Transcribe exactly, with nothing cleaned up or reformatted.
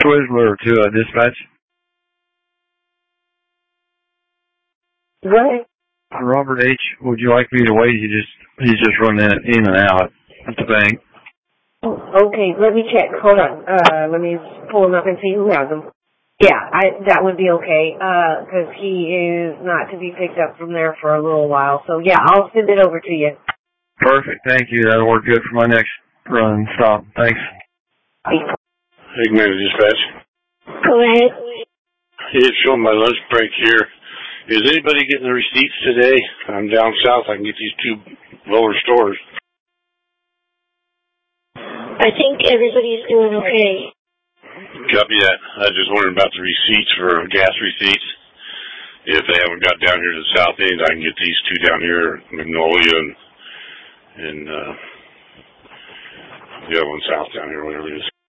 Twizzler to uh, dispatch. What? Robert H., would you like me to wait? He just he's just running in and out at the bank. Oh, okay, let me check. Hold on. Uh, let me pull him up and see who has him. Yeah, I that would be okay, uh, because he is not to be picked up from there for a little while. So, yeah, I'll send it over to you. Perfect, thank you. That'll work good for my next run stop. Thanks. Ignited dispatch. Go ahead. It's showing my lunch break here. Is anybody getting the receipts today? I'm down south. I can get these two lower stores. I think everybody's doing okay. Copy that. I just wondered about the receipts for gas receipts. If they haven't got down here to the south end, I can get these two down here, Magnolia and, and uh, the other one south down here, whatever it is.